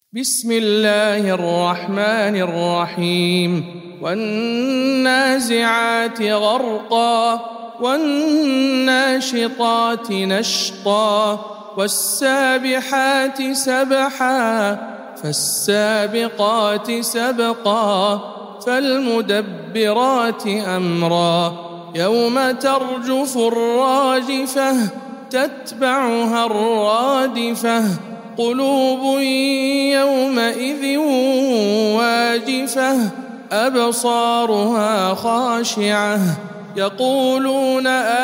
بسم الله الرحمن الرحيم والنازعات غرقا والناشطات نشطا والسابحات سبحا فالسابقات سبقا فالمدبرات أمرا يوم ترجف الراجفة تتبعها الرادفة قلوب يومئذ واجفة أبصارها خاشعة يقولون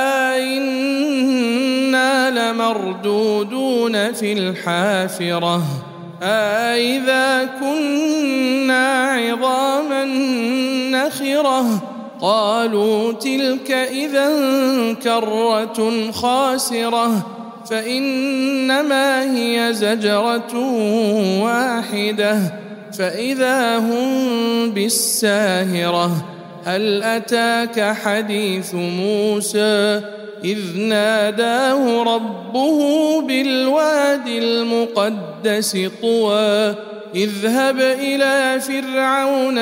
أئنا لمردودون في الحافرة أئذا كنا عظاما نخرة قالوا تلك إذا كرة خاسرة فإنما هي زجرة واحدة فإذا هم بالساهرة هل أتاك حديث موسى إذ ناداه ربه بالوادي المقدس طوى اذهب إلى فرعون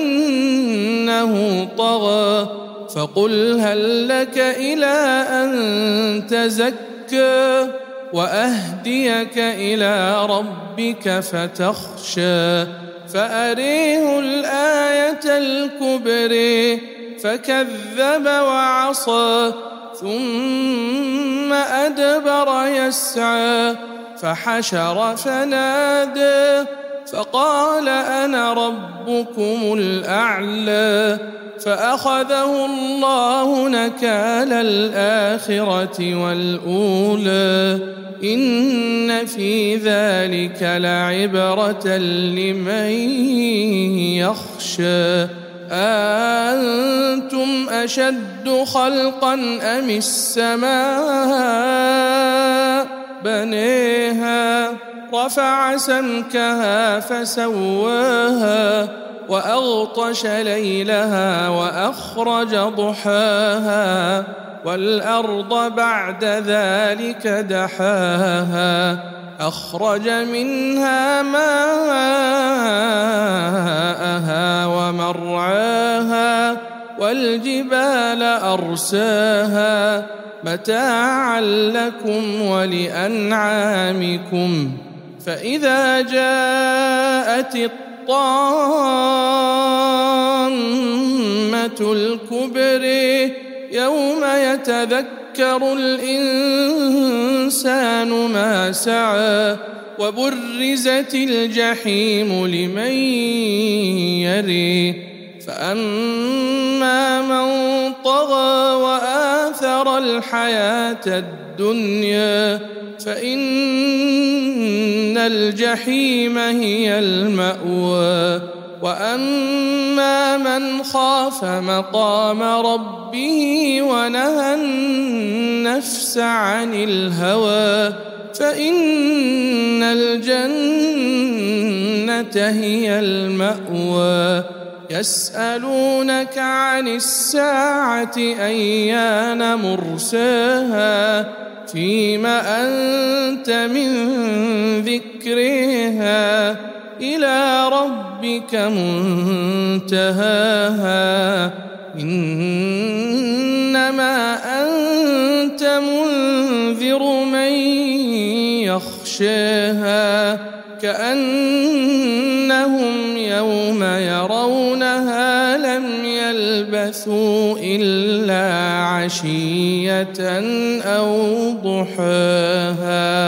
إنه طغى فقل هل لك إلى أن تزكى وأهديك إلى ربك فتخشى فأريه الآية الكبرى فكذب وعصى ثم أدبر يسعى فحشر فنادى فقال أنا ربكم الأعلى فأخذه الله نكال الآخرة والأولى إن في ذلك لعبرة لمن يخشى أأنتم أشد خلقا أم السماء بنيها رفع سمكها فسواها وأغطش ليلها وأخرج ضحاها والأرض بعد ذلك دحاها أخرج منها ماءها ومرعاها والجبال أرساها متاعا لكم ولأنعامكم فإذا جاءت الطامة الكبرى يوم يتذكر الإنسان ما سعى وبرزت الجحيم لمن يرى فأما من طغى وآثر الحياة الدنيا فإن الجحيم هي المأوى وأما من خاف مقام ربه ونهى النفس عن الهوى فإن الجنة هي المأوى يسألونك عن الساعة أيان مرساها فيم أنت من ذكرها إلى ربك منتهاها إنما أنت منذر من يخشاها كأنهم يوم يرونها لم يلبثوا إلا عشية أو ضحاها.